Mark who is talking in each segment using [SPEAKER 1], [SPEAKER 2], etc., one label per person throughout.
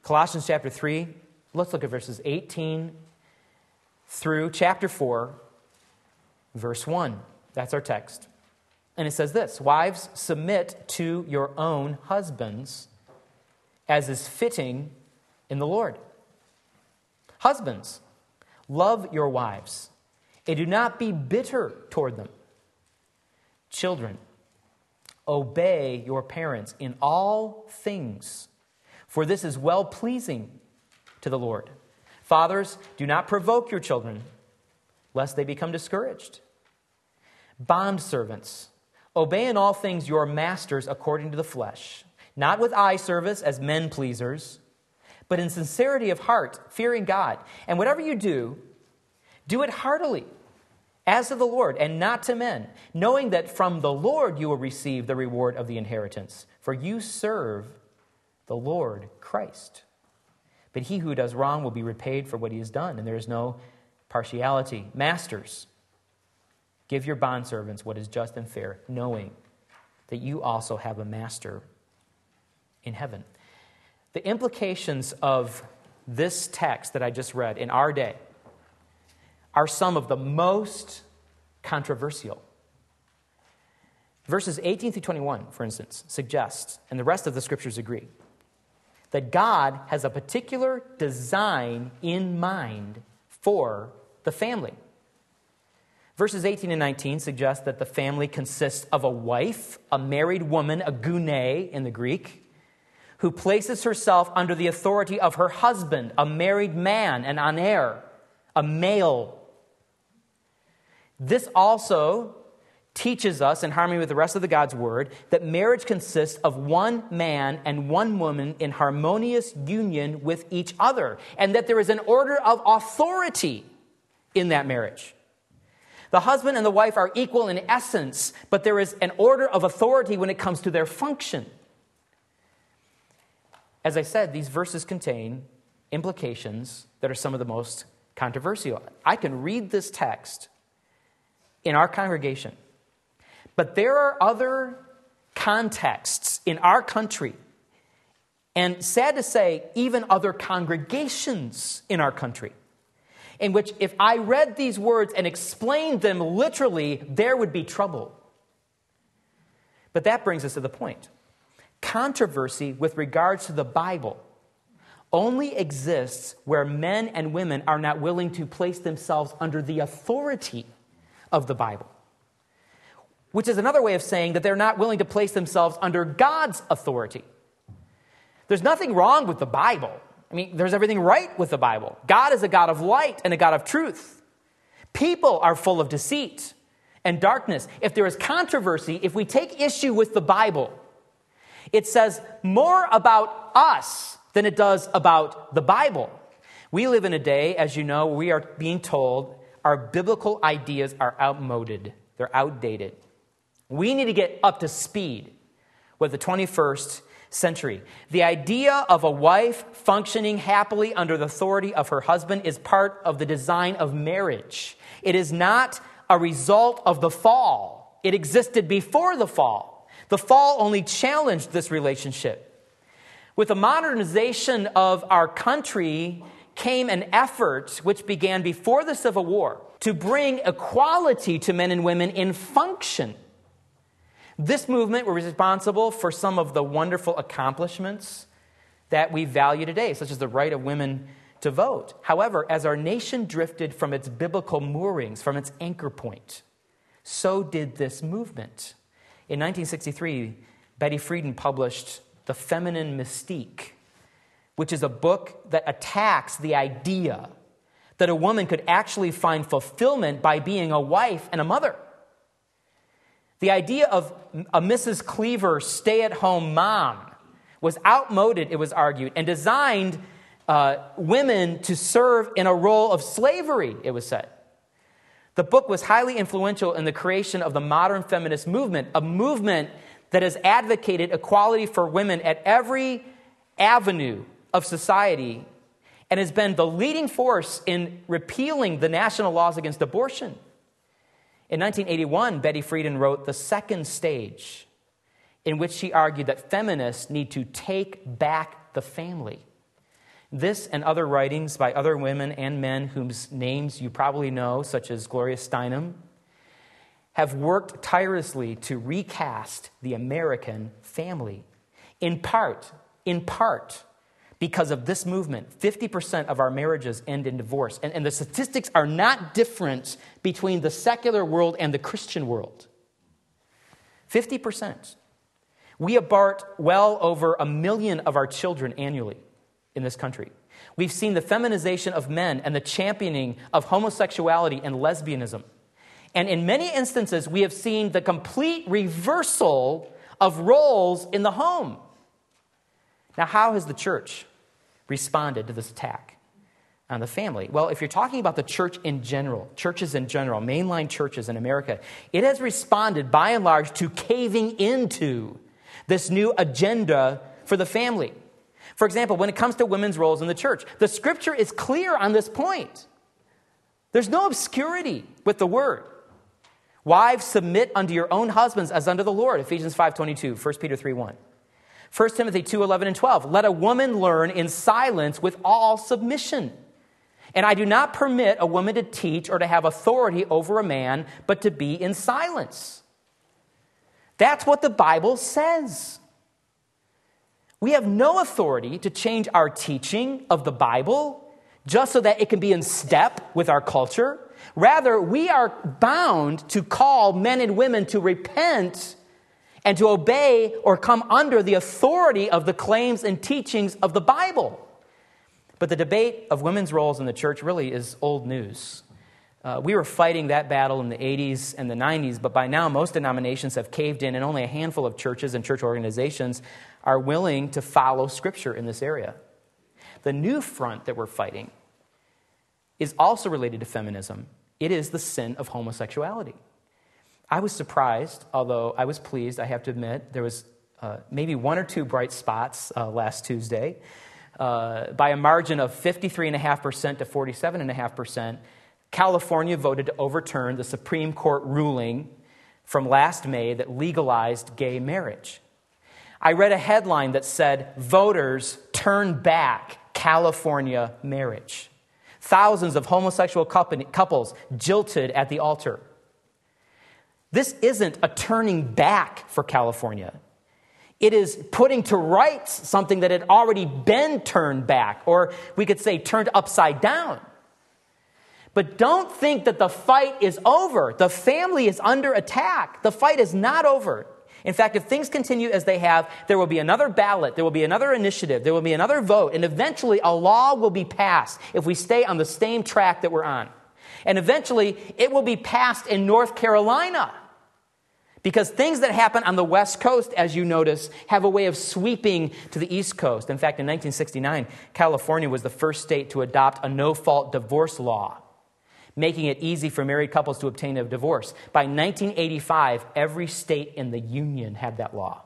[SPEAKER 1] Colossians chapter 3, let's look at verses 18 through chapter 4, verse 1. That's our text. And it says this: Wives, submit to your own husbands, as is fitting in the Lord. Husbands, love your wives, and do not be bitter toward them. Children, obey your parents in all things, for this is well-pleasing to the Lord. Fathers, do not provoke your children, lest they become discouraged. Bondservants, obey in all things your masters according to the flesh, not with eye service as men pleasers, but in sincerity of heart, fearing God. And whatever you do, do it heartily, as to the Lord, and not to men, knowing that from the Lord you will receive the reward of the inheritance. For you serve the Lord Christ. But he who does wrong will be repaid for what he has done, and there is no partiality. Masters, give your bondservants what is just and fair, knowing that you also have a master in heaven. The implications of this text that I just read in our day are some of the most controversial. Verses 18 through 21, for instance, suggest, and the rest of the scriptures agree, that God has a particular design in mind for the family. Verses 18 and 19 suggest that the family consists of a wife, a married woman, a gune in the Greek, who places herself under the authority of her husband, a married man, an aner, a male. This also teaches us, in harmony with the rest of the God's word, that marriage consists of one man and one woman in harmonious union with each other, and that there is an order of authority in that marriage. The husband and the wife are equal in essence, but there is an order of authority when it comes to their function. As I said, these verses contain implications that are some of the most controversial. I can read this text in our congregation, but there are other contexts in our country, and sad to say, even other congregations in our country, in which if I read these words and explained them literally, there would be trouble. But that brings us to the point. Controversy with regards to the Bible only exists where men and women are not willing to place themselves under the authority of the Bible, which is another way of saying that they're not willing to place themselves under God's authority. There's nothing wrong with the Bible. I mean, there's everything right with the Bible. God is a God of light and a God of truth. People are full of deceit and darkness. If there is controversy, if we take issue with the Bible, it says more about us than it does about the Bible. We live in a day, as you know, we are being told our biblical ideas are outmoded. They're outdated. We need to get up to speed with the 21st century. The idea of a wife functioning happily under the authority of her husband is part of the design of marriage. It is not a result of the fall. It existed before the fall. The fall only challenged this relationship. With the modernization of our country came an effort which began before the Civil War to bring equality to men and women in function. This movement was responsible for some of the wonderful accomplishments that we value today, such as the right of women to vote. However, as our nation drifted from its biblical moorings, from its anchor point, so did this movement. In 1963, Betty Friedan published The Feminine Mystique, which is a book that attacks the idea that a woman could actually find fulfillment by being a wife and a mother. The idea of a Mrs. Cleaver stay-at-home mom was outmoded, it was argued, and designed women to serve in a role of slavery, it was said. The book was highly influential in the creation of the modern feminist movement, a movement that has advocated equality for women at every avenue of society and has been the leading force in repealing the national laws against abortion. In 1981, Betty Friedan wrote The Second Stage, in which she argued that feminists need to take back the family. This and other writings by other women and men whose names you probably know, such as Gloria Steinem, have worked tirelessly to recast the American family. In part, because of this movement, 50% of our marriages end in divorce. And the statistics are not different between the secular world and the Christian world. 50%. We abort well over 1 million of our children annually in this country. We've seen the feminization of men and the championing of homosexuality and lesbianism. And in many instances, we have seen the complete reversal of roles in the home. Now, how has the church responded to this attack on the family? Well, if you're talking about the church in general, churches in general, mainline churches in America, it has responded by and large to caving into this new agenda for the family. For example, when it comes to women's roles in the church, the scripture is clear on this point. There's no obscurity with the word. Wives, submit unto your own husbands as unto the Lord, Ephesians 5:22, 1 Peter 3:1. 1 Timothy 2:11 and 12, let a woman learn in silence with all submission. And I do not permit a woman to teach or to have authority over a man, but to be in silence. That's what the Bible says. We have no authority to change our teaching of the Bible just so that it can be in step with our culture. Rather, we are bound to call men and women to repent and to obey or come under the authority of the claims and teachings of the Bible. But the debate of women's roles in the church really is old news. We were fighting that battle in the 80s and the 90s, but by now most denominations have caved in, and only a handful of churches and church organizations are willing to follow Scripture in this area. The new front that we're fighting is also related to feminism. It is the sin of homosexuality. I was surprised, although I was pleased, I have to admit. There was maybe one or two bright spots last Tuesday. By a margin of 53.5% to 47.5%, California voted to overturn the Supreme Court ruling from last May that legalized gay marriage. I read a headline that said, voters turn back California marriage. Thousands of homosexual couples jilted at the altar. This isn't a turning back for California. It is putting to rights something that had already been turned back, or we could say turned upside down. But don't think that the fight is over. The family is under attack. The fight is not over. In fact, if things continue as they have, there will be another ballot, there will be another initiative, there will be another vote, and eventually a law will be passed if we stay on the same track that we're on. And eventually it will be passed in North Carolina. Because things that happen on the West Coast, as you notice, have a way of sweeping to the East Coast. In fact, in 1969, California was the first state to adopt a no-fault divorce law, making it easy for married couples to obtain a divorce. By 1985, every state in the Union had that law.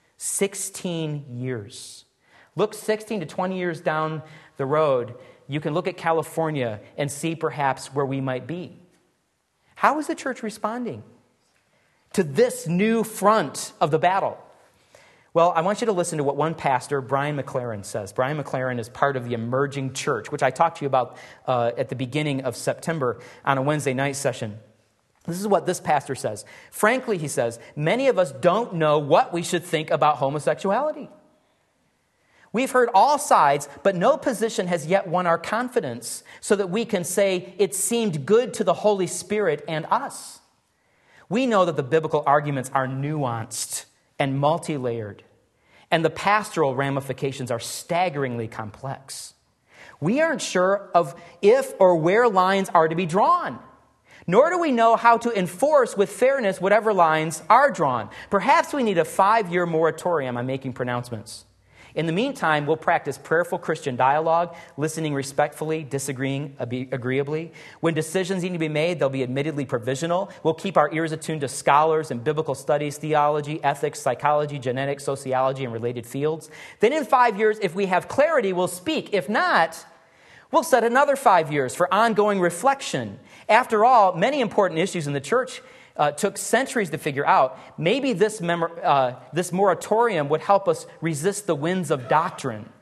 [SPEAKER 1] 16 years. Look 16 to 20 years down the road, you can look at California and see perhaps where we might be. How is the church responding to this new front of the battle? Well, I want you to listen to what one pastor, Brian McLaren, says. Brian McLaren is part of the Emerging Church, which I talked to you about at the beginning of September on a Wednesday night session. This is what this pastor says. Frankly, he says, many of us don't know what we should think about homosexuality. We've heard all sides, but no position has yet won our confidence so that we can say it seemed good to the Holy Spirit and us. We know that the biblical arguments are nuanced and multi-layered, and the pastoral ramifications are staggeringly complex. We aren't sure of if or where lines are to be drawn, nor do we know how to enforce with fairness whatever lines are drawn. Perhaps we need a 5-year moratorium on making pronouncements. In the meantime, we'll practice prayerful Christian dialogue, listening respectfully, disagreeing agreeably. When decisions need to be made, they'll be admittedly provisional. We'll keep our ears attuned to scholars in biblical studies, theology, ethics, psychology, genetics, sociology, and related fields. Then in 5 years, if we have clarity, we'll speak. If not, we'll set another 5 years for ongoing reflection. After all, many important issues in the church took centuries to figure out. Maybe this moratorium would help us resist the winds of doctrine.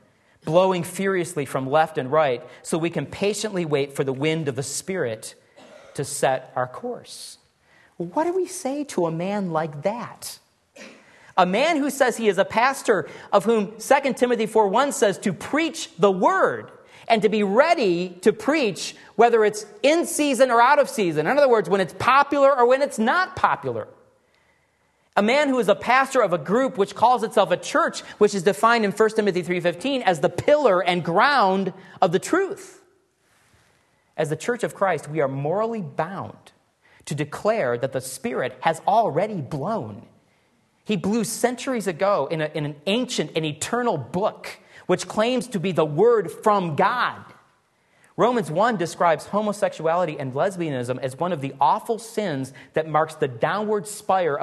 [SPEAKER 1] blowing furiously from left and right, so we can patiently wait for the wind of the Spirit to set our course. What do we say to a man like that? A man who says he is a pastor, of whom 2 Timothy 4:1 says to preach the word and to be ready to preach whether it's in season or out of season. In other words, when it's popular or when it's not popular. A man who is a pastor of a group which calls itself a church, which is defined in 1 Timothy 3:15 as the pillar and ground of the truth. As the church of Christ, we are morally bound to declare that the Spirit has already blown. He blew centuries ago in an ancient and eternal book, which claims to be the word from God. Romans 1 describes homosexuality and lesbianism as one of the awful sins that marks the downward spiral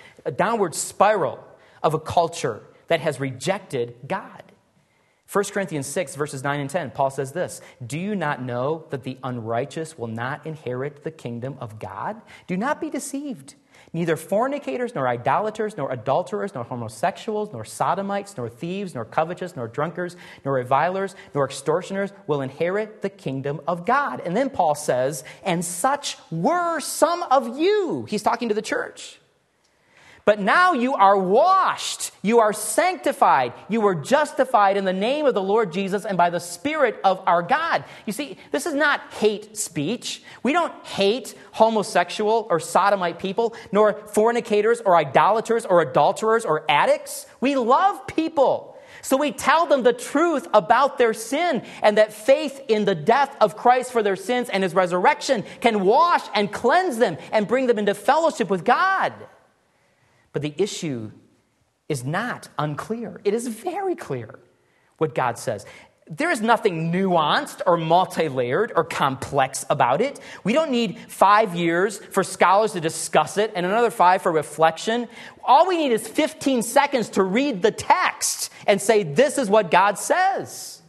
[SPEAKER 1] of a culture that has rejected God. 1 Corinthians 6, verses 9 and 10, Paul says this, "Do you not know that the unrighteous will not inherit the kingdom of God? Do not be deceived. Neither fornicators, nor idolaters, nor adulterers, nor homosexuals, nor sodomites, nor thieves, nor covetous, nor drunkards, nor revilers, nor extortioners will inherit the kingdom of God." And then Paul says, "And such were some of you." He's talking to the church. "But now you are washed, you are sanctified, you were justified in the name of the Lord Jesus and by the Spirit of our God." You see, this is not hate speech. We don't hate homosexual or sodomite people, nor fornicators or idolaters or adulterers or addicts. We love people. So we tell them the truth about their sin and that faith in the death of Christ for their sins and his resurrection can wash and cleanse them and bring them into fellowship with God. But the issue is not unclear. It is very clear what God says. There is nothing nuanced or multi-layered or complex about it. We don't need 5 years for scholars to discuss it and another 5 for reflection. All we need is 15 seconds to read the text and say, this is what God says.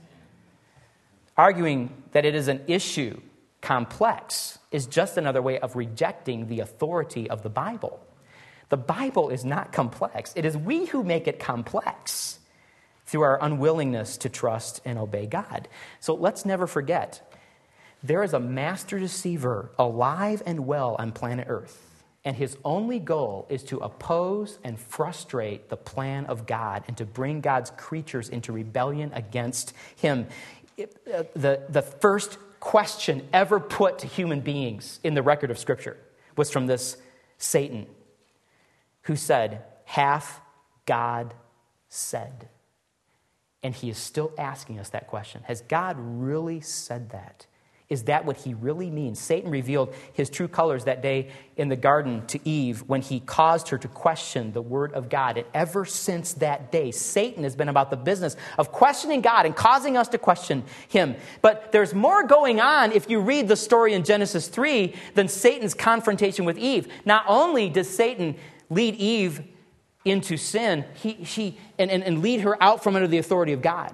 [SPEAKER 1] Arguing that it is an issue complex is just another way of rejecting the authority of the Bible. The Bible is not complex. It is we who make it complex through our unwillingness to trust and obey God. So let's never forget, there is a master deceiver alive and well on planet Earth, and his only goal is to oppose and frustrate the plan of God and to bring God's creatures into rebellion against him. The first question ever put to human beings in the record of Scripture was from this Satan, who said, "Hath God said?" And he is still asking us that question. Has God really said that? Is that what he really means? Satan revealed his true colors that day in the garden to Eve when he caused her to question the word of God. And ever since that day, Satan has been about the business of questioning God and causing us to question him. But there's more going on if you read the story in Genesis 3 than Satan's confrontation with Eve. Not only does Satan lead Eve into sin, and lead her out from under the authority of God.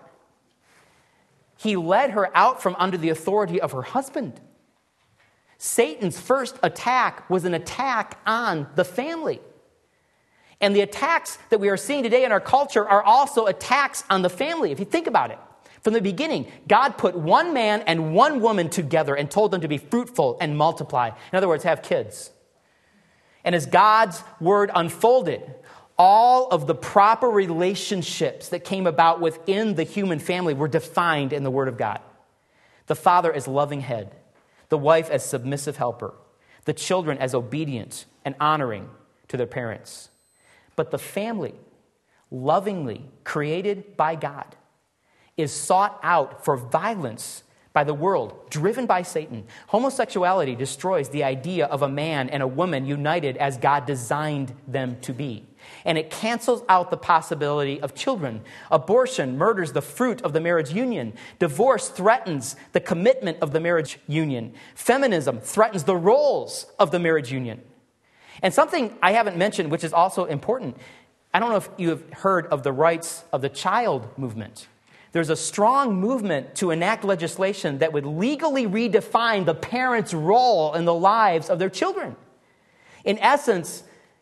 [SPEAKER 1] He led her out from under the authority of her husband. Satan's first attack was an attack on the family. And the attacks that we are seeing today in our culture are also attacks on the family. If you think about it, from the beginning, God put one man and one woman together and told them to be fruitful and multiply. In other words, have kids. And as God's word unfolded, all of the proper relationships that came about within the human family were defined in the word of God. The father as loving head, the wife as submissive helper, the children as obedient and honoring to their parents. But the family, lovingly created by God, is sought out for violence by the world, driven by Satan. Homosexuality destroys the idea of a man and a woman united as God designed them to be. And it cancels out the possibility of children. Abortion murders the fruit of the marriage union. Divorce threatens the commitment of the marriage union. Feminism threatens the roles of the marriage union. And something I haven't mentioned, which is also important, I don't know if you have heard of the rights of the child movement. There's a strong movement to enact legislation that would legally redefine the parents' role in the lives of their children. In essence,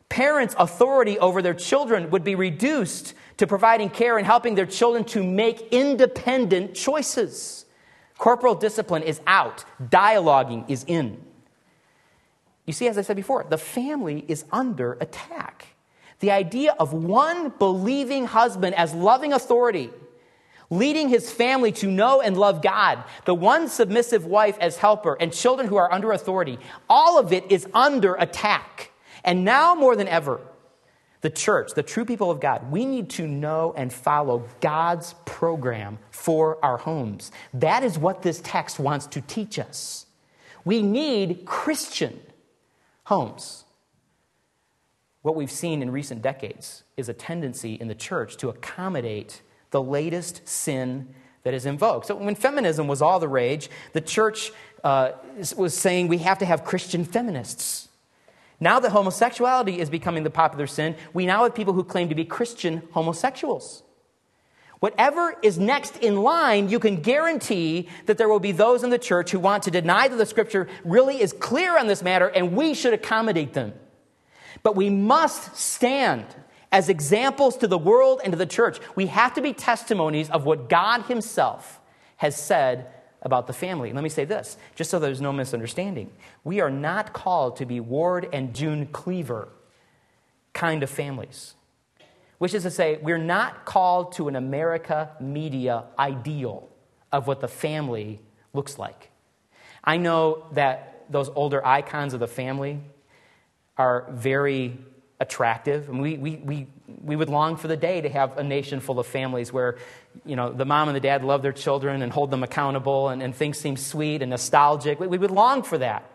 [SPEAKER 1] Parents' authority over their children would be reduced to providing care and helping their children to make independent choices. Corporal discipline is out. Dialoguing is in. You see, as I said before, the family is under attack. The idea of one believing husband as loving authority, leading his family to know and love God, the one submissive wife as helper, and children who are under authority, all of it is under attack. And now more than ever, the church, the true people of God, we need to know and follow God's program for our homes. That is what this text wants to teach us. We need Christian homes. What we've seen in recent decades is a tendency in the church to accommodate the latest sin that is in vogue. So when feminism was all the rage, the church was saying we have to have Christian feminists. Now that homosexuality is becoming the popular sin, we now have people who claim to be Christian homosexuals. Whatever is next in line, you can guarantee that there will be those in the church who want to deny that the Scripture really is clear on this matter, and we should accommodate them. But we must stand as examples to the world and to the church. We have to be testimonies of what God himself has said about the family. And let me say this, just so there's no misunderstanding. We are not called to be Ward and June Cleaver kind of families. Which is to say, we're not called to an America media ideal of what the family looks like. I know that those older icons of the family are very attractive. And we would long for the day to have a nation full of families where, you know, the mom and the dad love their children and hold them accountable and things seem sweet and nostalgic. We would long for that.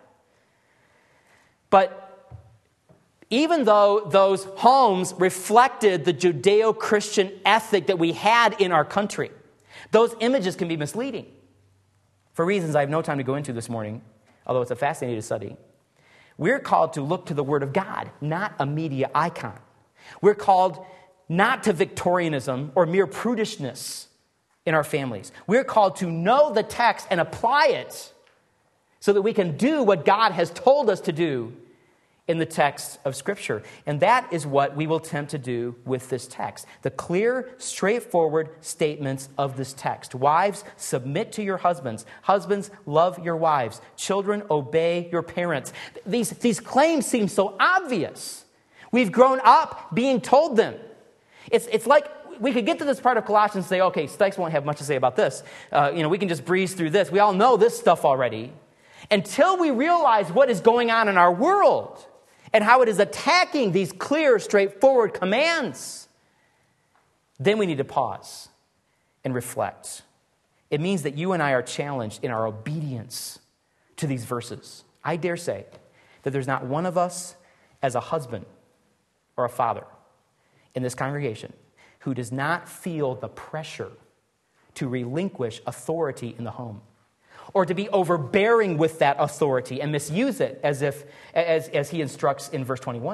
[SPEAKER 1] But even though those homes reflected the Judeo-Christian ethic that we had in our country, those images can be misleading. For reasons I have no time to go into this morning, although it's a fascinating study. We're called to look to the Word of God, not a media icon. We're called not to Victorianism or mere prudishness in our families. We're called to know the text and apply it so that we can do what God has told us to do in the text of Scripture. And that is what we will attempt to do with this text. The clear, straightforward statements of this text. Wives, submit to your husbands. Husbands, love your wives. Children, obey your parents. These claims seem so obvious. We've grown up being told them. It's like we could get to this part of Colossians and say, okay, Stikes won't have much to say about this. We can just breeze through this. We all know this stuff already. Until we realize what is going on in our world and how it is attacking these clear, straightforward commands, then we need to pause and reflect. It means that you and I are challenged in our obedience to these verses. I dare say that there's not one of us as a husband or a father in this congregation who does not feel the pressure to relinquish authority in the home, or to be overbearing with that authority and misuse it as he instructs in verse 21.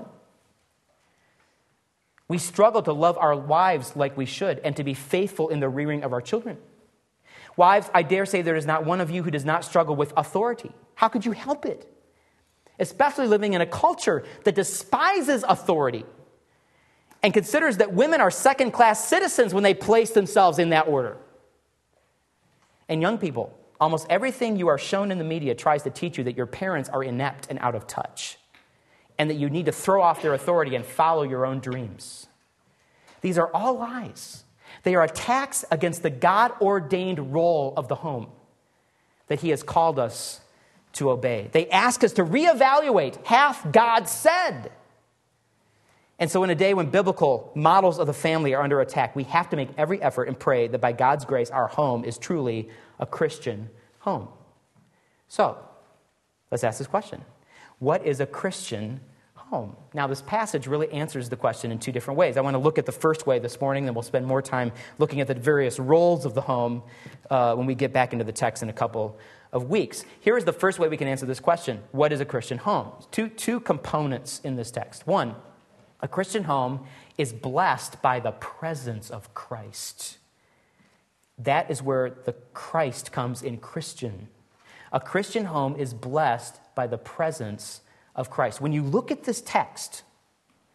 [SPEAKER 1] We struggle to love our wives like we should and to be faithful in the rearing of our children. Wives, I dare say there is not one of you who does not struggle with authority. How could you help it? Especially living in a culture that despises authority and considers that women are second-class citizens when they place themselves in that order. And young people, almost everything you are shown in the media tries to teach you that your parents are inept and out of touch, and that you need to throw off their authority and follow your own dreams. These are all lies. They are attacks against the God-ordained role of the home that he has called us to obey. They ask us to reevaluate, hath God said? And so in a day when biblical models of the family are under attack, we have to make every effort and pray that by God's grace, our home is truly a Christian home. So, let's ask this question. What is a Christian home? Now, this passage really answers the question in two different ways. I want to look at the first way this morning, then we'll spend more time looking at the various roles of the home when we get back into the text in a couple of weeks. Here is the first way we can answer this question. What is a Christian home? Two components in this text. One, a Christian home is blessed by the presence of Christ. That is where the Christ comes in Christian. A Christian home is blessed by the presence of Christ. When you look at this text,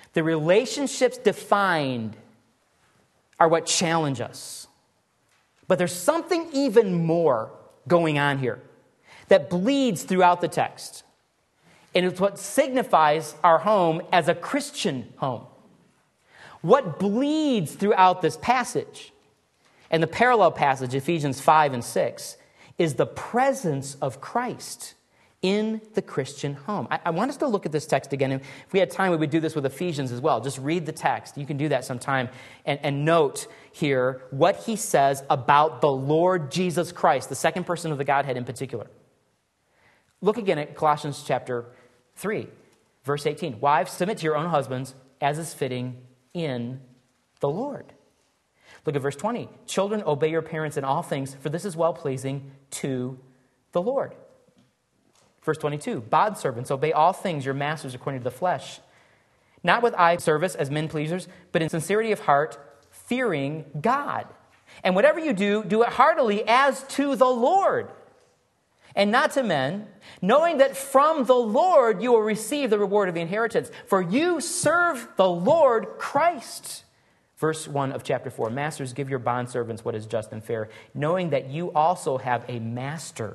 [SPEAKER 1] The relationships defined are what challenge us. But there's something even more going on here that bleeds throughout the text. And it's what signifies our home as a Christian home. What bleeds throughout this passage, and the parallel passage, Ephesians 5 and 6, is the presence of Christ in the Christian home. I want us to look at this text again. And if we had time, we would do this with Ephesians as well. Just read the text. You can do that sometime. And note here what he says about the Lord Jesus Christ, the second person of the Godhead in particular. Look again at Colossians chapter 3, verse 18. Wives, submit to your own husbands as is fitting in the Lord. Look at verse 20. Children, obey your parents in all things, for this is well-pleasing to the Lord. Verse 22, bondservants, obey all things your masters according to the flesh, not with eye service as men pleasers, but in sincerity of heart, fearing God. And whatever you do, do it heartily as to the Lord, and not to men, knowing that from the Lord you will receive the reward of the inheritance. For you serve the Lord Christ. Verse 1 of chapter 4, masters, give your bondservants what is just and fair, knowing that you also have a master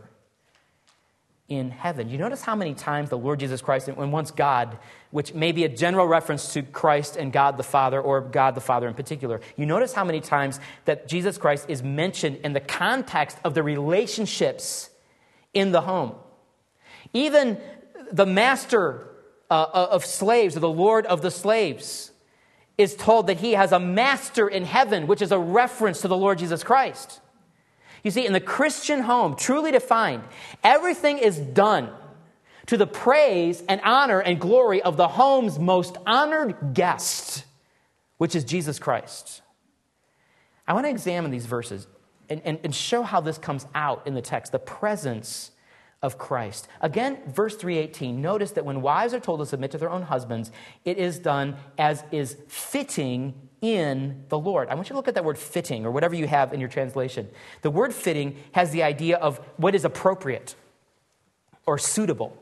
[SPEAKER 1] in heaven. You notice how many times the Lord Jesus Christ, and once God, which may be a general reference to Christ and God the Father, or God the Father in particular, you notice how many times that Jesus Christ is mentioned in the context of the relationships in the home. Even the master of slaves, or the Lord of the slaves, is told that he has a master in heaven, which is a reference to the Lord Jesus Christ. You see, in the Christian home, truly defined, everything is done to the praise and honor and glory of the home's most honored guest, which is Jesus Christ. I want to examine these verses and show how this comes out in the text, the presence of Christ. Again, verse 3:18, notice that when wives are told to submit to their own husbands, it is done as is fitting in the Lord. I want you to look at that word fitting, or whatever you have in your translation. The word fitting has the idea of what is appropriate or suitable.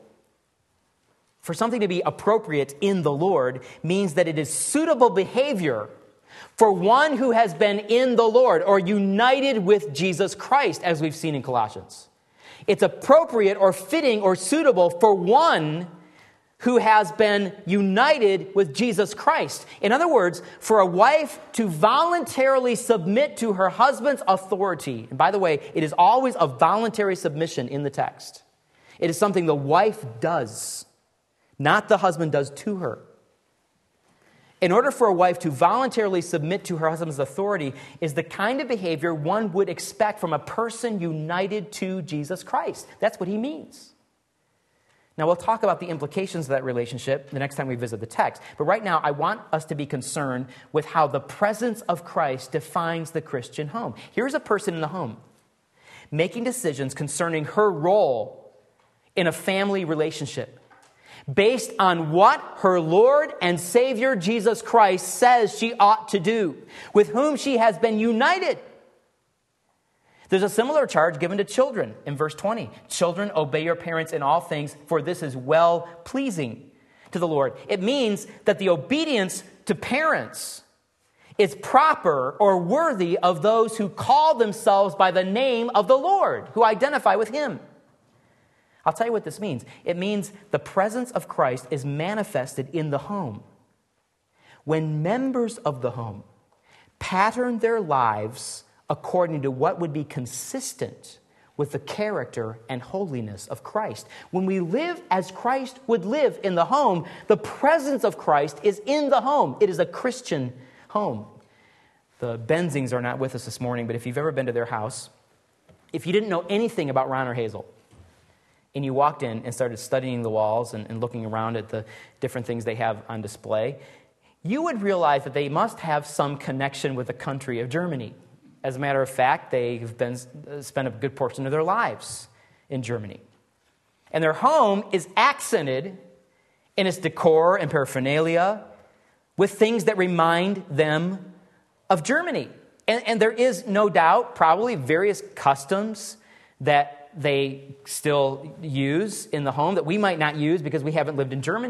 [SPEAKER 1] For something to be appropriate in the Lord means that it is suitable behavior for one who has been in the Lord or united with Jesus Christ, as we've seen in Colossians. It's appropriate or fitting or suitable for one who has been united with Jesus Christ. In other words, for a wife to voluntarily submit to her husband's authority, and by the way, it is always a voluntary submission in the text. It is something the wife does, not the husband does to her. In order for a wife to voluntarily submit to her husband's authority is the kind of behavior one would expect from a person united to Jesus Christ. That's what he means. Now, we'll talk about the implications of that relationship the next time we visit the text. But right now, I want us to be concerned with how the presence of Christ defines the Christian home. Here's a person in the home making decisions concerning her role in a family relationship based on what her Lord and Savior Jesus Christ says she ought to do, with whom she has been united. There's a similar charge given to children in verse 20. Children, obey your parents in all things, for this is well-pleasing to the Lord. It means that the obedience to parents is proper or worthy of those who call themselves by the name of the Lord, who identify with him. I'll tell you what this means. It means the presence of Christ is manifested in the home. When members of the home pattern their lives according to what would be consistent with the character and holiness of Christ. When we live as Christ would live in the home, the presence of Christ is in the home. It is a Christian home. The Benzings are not with us this morning, but if you've ever been to their house, if you didn't know anything about Ron or Hazel, and you walked in and started studying the walls and looking around at the different things they have on display, you would realize that they must have some connection with the country of Germany. As a matter of fact, they've spent a good portion of their lives in Germany. And their home is accented in its decor and paraphernalia with things that remind them of Germany. And there is no doubt probably various customs that they still use in the home that we might not use because we haven't lived in Germany.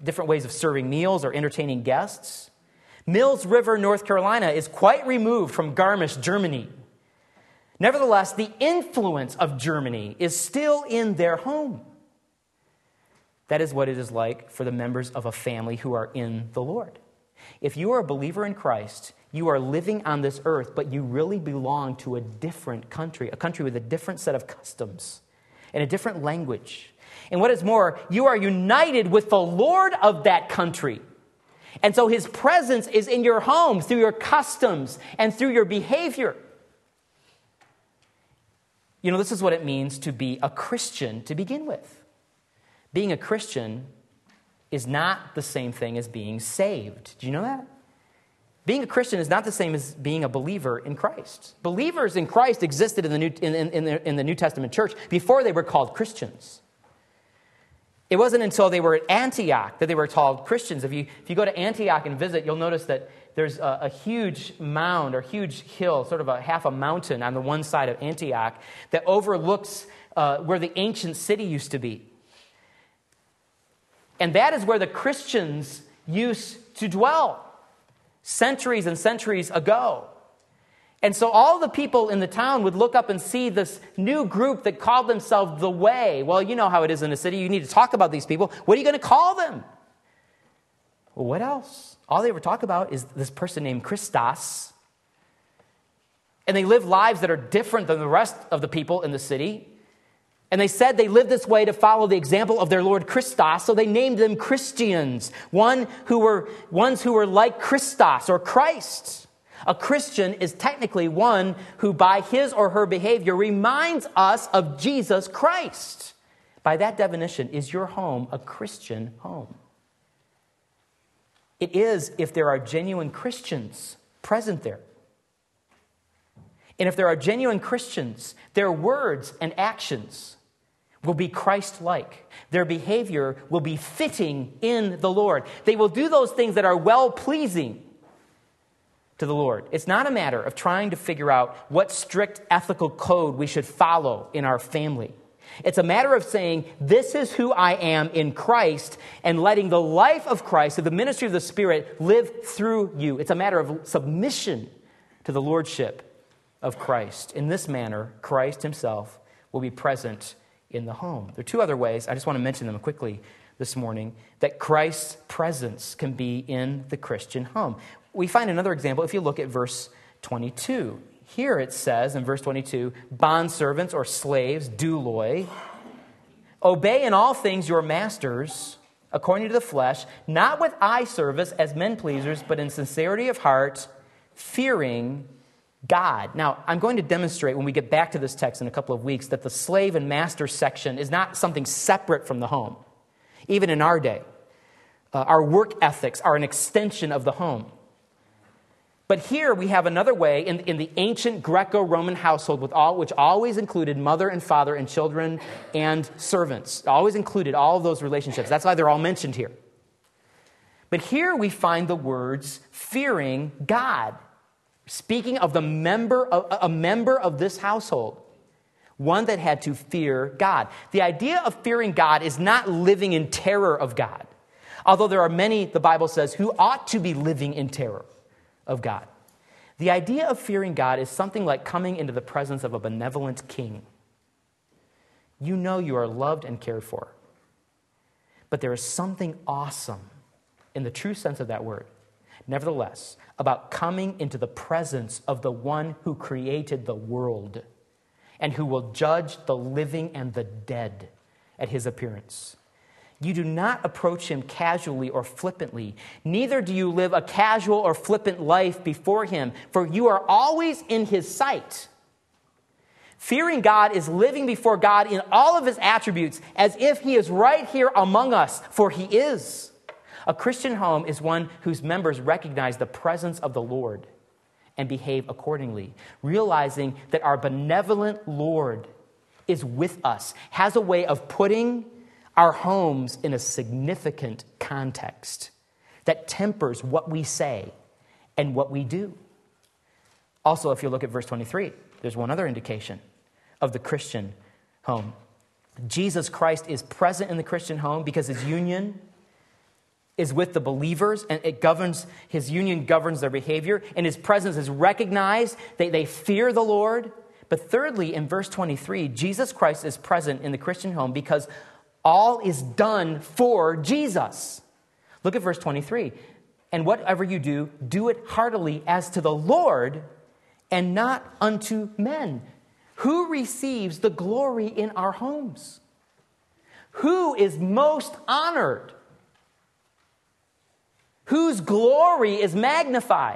[SPEAKER 1] different ways of serving meals or entertaining guests. Mills River, North Carolina is quite removed from Garmisch, Germany. Nevertheless, the influence of Germany is still in their home. That is what it is like for the members of a family who are in the Lord. If you are a believer in Christ, you are living on this earth, but you really belong to a different country, a country with a different set of customs and a different language. And what is more, you are united with the Lord of that country. And so his presence is in your home through your customs and through your behavior. You know, this is what it means to be a Christian to begin with. Being a Christian is not the same thing as being saved. Do you know that? Being a Christian is not the same as being a believer in Christ. Believers in Christ existed in the New Testament church before they were called Christians. It wasn't until they were at Antioch that they were called Christians. If you go to Antioch and visit, you'll notice that there's a huge mound or huge hill, sort of half a mountain on the one side of Antioch that overlooks where the ancient city used to be. And that is where the Christians used to dwell centuries and centuries ago. And so all the people in the town would look up and see this new group that called themselves the Way. Well, you know how it is in a city. You need to talk about these people. What are you going to call them? Well, what else? All they ever talk about is this person named Christos. And they live lives that are different than the rest of the people in the city. And they said they lived this way to follow the example of their Lord Christos, so they named them Christians, ones who were like Christos or Christ. A Christian is technically one who by his or her behavior reminds us of Jesus Christ. By that definition, is your home a Christian home? It is if there are genuine Christians present there. And if there are genuine Christians, their words and actions will be Christ-like. Their behavior will be fitting in the Lord. They will do those things that are well-pleasing to the Lord. It's not a matter of trying to figure out what strict ethical code we should follow in our family. It's a matter of saying, this is who I am in Christ, and letting the life of Christ, of the ministry of the Spirit, live through you. It's a matter of submission to the lordship of Christ. In this manner, Christ himself will be present in the home. There are two other ways, I just want to mention them quickly this morning, that Christ's presence can be in the Christian home. We find another example if you look at verse 22. Here it says in verse 22, bondservants or slaves, douloi, obey in all things your masters according to the flesh, not with eye service as men pleasers, but in sincerity of heart, fearing God. Now, I'm going to demonstrate when we get back to this text in a couple of weeks that the slave and master section is not something separate from the home. Even in our day, our work ethics are an extension of the home. But here we have another way in the ancient Greco-Roman household which always included mother and father and children and servants. Always included all of those relationships. That's why they're all mentioned here. But here we find the words fearing God. Speaking of a member of this household, one that had to fear God. The idea of fearing God is not living in terror of God. Although there are many, the Bible says, who ought to be living in terror of God. The idea of fearing God is something like coming into the presence of a benevolent king. You know you are loved and cared for. But there is something awesome, in the true sense of that word, nevertheless, about coming into the presence of the one who created the world and who will judge the living and the dead at his appearance. You do not approach him casually or flippantly. Neither do you live a casual or flippant life before him, for you are always in his sight. Fearing God is living before God in all of his attributes as if he is right here among us, for he is. A Christian home is one whose members recognize the presence of the Lord and behave accordingly, realizing that our benevolent Lord is with us, has a way of putting our homes in a significant context that tempers what we say and what we do. Also, if you look at verse 23, there's one other indication of the Christian home. Jesus Christ is present in the Christian home because his union is with the believers, and his union governs their behavior, and his presence is recognized. They fear the Lord. But thirdly, in verse 23, Jesus Christ is present in the Christian home because all is done for Jesus. Look at verse 23. And whatever you do, do it heartily as to the Lord and not unto men. Who receives the glory in our homes? Who is most honored? Whose glory is magnified?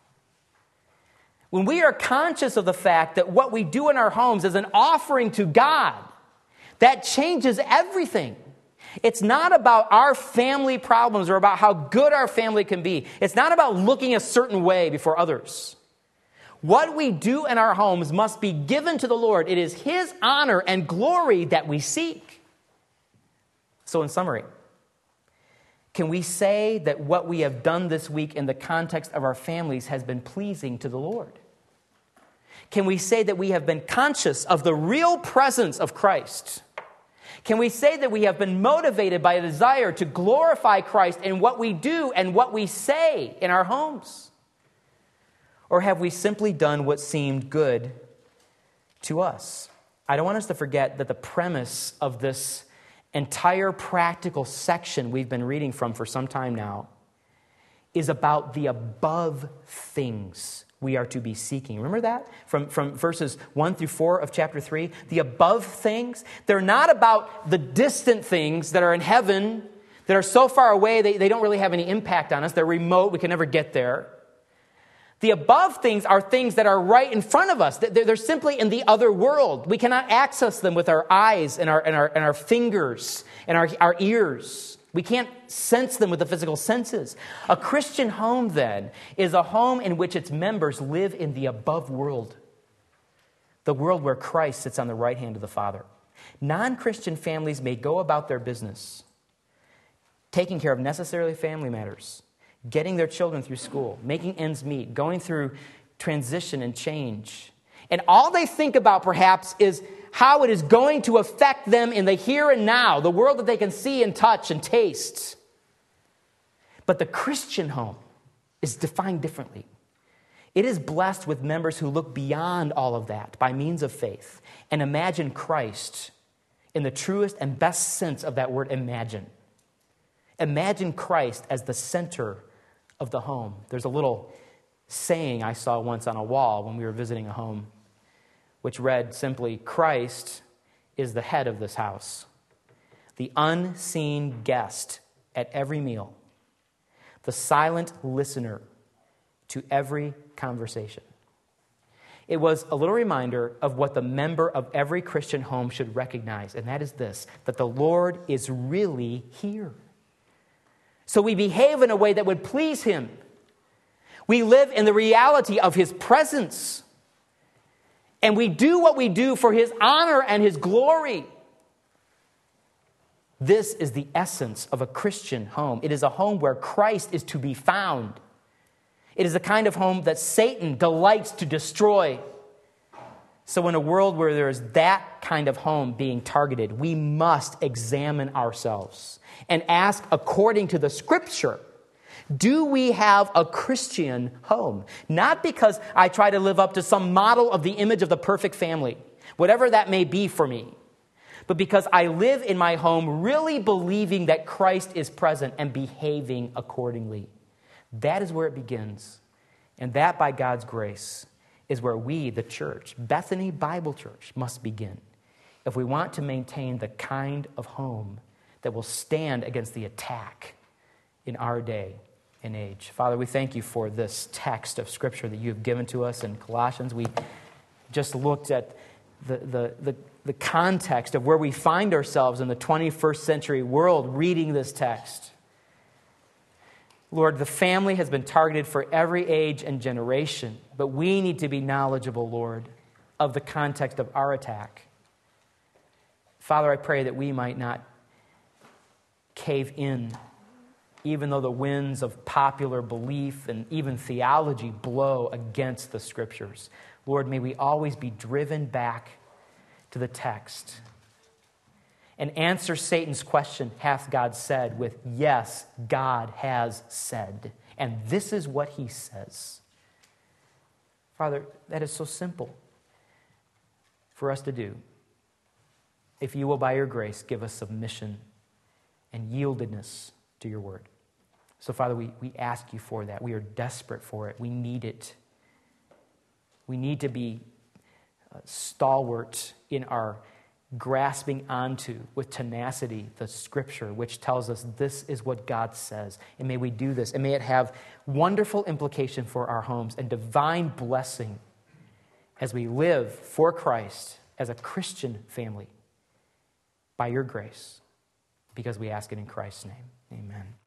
[SPEAKER 1] When we are conscious of the fact that what we do in our homes is an offering to God, that changes everything. It's not about our family problems or about how good our family can be. It's not about looking a certain way before others. What we do in our homes must be given to the Lord. It is His honor and glory that we seek. So in summary, can we say that what we have done this week in the context of our families has been pleasing to the Lord? Can we say that we have been conscious of the real presence of Christ? Can we say that we have been motivated by a desire to glorify Christ in what we do and what we say in our homes? Or have we simply done what seemed good to us? I don't want us to forget that the premise of this entire practical section we've been reading from for some time now is about the above things we are to be seeking. Remember that? From verses 1 through 4 of chapter 3. The above things, they're not about the distant things that are in heaven, that are so far away they don't really have any impact on us. They're remote. We can never get there. The above things are things that are right in front of us. They're simply in the other world. We cannot access them with our eyes and our fingers and our ears. We can't sense them with the physical senses. A Christian home, then, is a home in which its members live in the above world, the world where Christ sits on the right hand of the Father. Non-Christian families may go about their business, taking care of necessary family matters, getting their children through school, making ends meet, going through transition and change. And all they think about, perhaps, is how it is going to affect them in the here and now, the world that they can see and touch and taste. But the Christian home is defined differently. It is blessed with members who look beyond all of that by means of faith and imagine Christ in the truest and best sense of that word, imagine. Imagine Christ as the center of the home. There's a little saying I saw once on a wall when we were visiting a home, which read simply, Christ is the head of this house, the unseen guest at every meal, the silent listener to every conversation. It was a little reminder of what the member of every Christian home should recognize, and that is this, that the Lord is really here. So we behave in a way that would please Him. We live in the reality of His presence. And we do what we do for His honor and His glory. This is the essence of a Christian home. It is a home where Christ is to be found. It is the kind of home that Satan delights to destroy. So in a world where there is that kind of home being targeted, we must examine ourselves and ask, according to the Scripture, do we have a Christian home? Not because I try to live up to some model of the image of the perfect family, whatever that may be for me, but because I live in my home really believing that Christ is present and behaving accordingly. That is where it begins. And that, by God's grace, is where we, the church, Bethany Bible Church, must begin if we want to maintain the kind of home that will stand against the attack in our day and age. Father, we thank You for this text of Scripture that You have given to us in Colossians. We just looked at the context of where we find ourselves in the 21st century world reading this text. Lord, the family has been targeted for every age and generation, but we need to be knowledgeable, Lord, of the context of our attack. Father, I pray that we might not cave in, even though the winds of popular belief and even theology blow against the Scriptures. Lord, may we always be driven back to the text. and answer Satan's question, hath God said, with yes, God has said. And this is what he says. Father, that is so simple for us to do. If you will, by your grace, give us submission and yieldedness to your word. So, Father, we ask you for that. We are desperate for it. We need it. We need to be stalwart in our grasping onto with tenacity the Scripture, which tells us this is what God says. And may we do this. And may it have wonderful implication for our homes and divine blessing as we live for Christ as a Christian family by your grace, because we ask it in Christ's name. Amen.